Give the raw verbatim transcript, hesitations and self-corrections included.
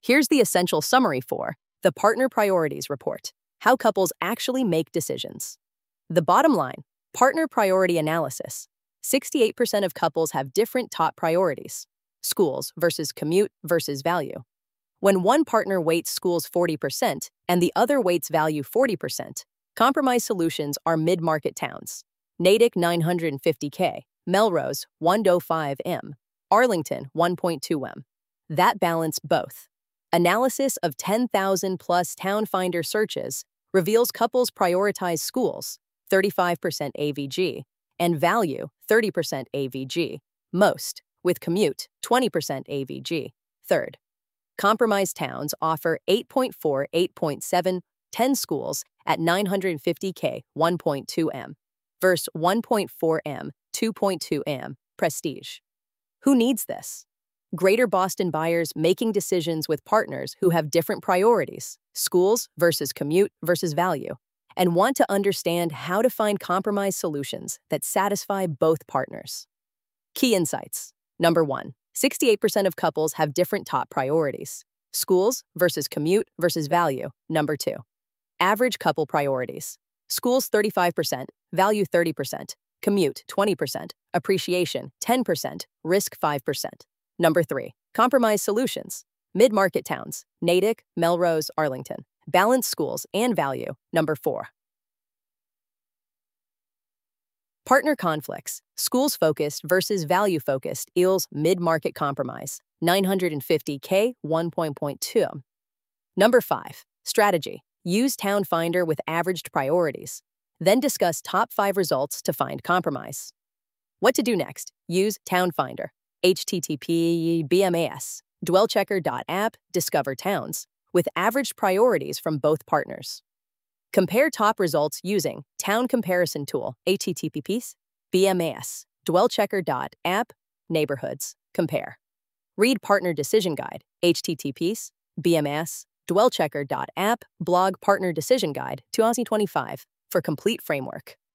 Here's the essential summary for the Partner Priorities Report: How Couples Actually Make Decisions. The bottom line: partner priority analysis. sixty-eight percent of couples have different top priorities: schools versus commute versus value. When one partner weights schools forty percent and the other weights value forty percent, compromise solutions are mid-market towns: Natick nine hundred fifty K, Melrose one oh five M, Arlington one point two M. That balance both. Analysis of ten thousand plus Town Finder searches reveals couples prioritize schools, thirty-five percent A V G, and value, thirty percent A V G, most, with commute, twenty percent A V G, third. Compromise towns offer eight point four, eight point seven, ten schools at nine hundred fifty K, one point two M, versus one point four M, two point two M, prestige. Who needs this? Greater Boston buyers making decisions with partners who have different priorities, schools versus commute versus value, and want to understand how to find compromise solutions that satisfy both partners. Key insights. Number one, sixty-eight percent of couples have different top priorities: schools versus commute versus value. Number two, average couple priorities: schools thirty-five percent, value thirty percent, commute twenty percent, appreciation ten percent, risk five percent. Number three, compromise solutions: mid-market towns, Natick, Melrose, Arlington, balanced schools and value. Number four. Partner conflicts: schools-focused versus value-focused equals mid-market compromise, nine hundred fifty K, one point two. Number five, strategy: use Town Finder with averaged priorities. Then discuss top five results to find compromise. What to do next? Use Town Finder. H T T P B M A S dwell checker dot app discover towns with averaged priorities from both partners. Compare top results using Town Comparison Tool, H T T P B M A S dwell checker dot app neighborhoods compare. Read Partner Decision Guide, H T T P B M A S dwell checker dot app blog Partner Decision Guide twenty twenty-five for complete framework.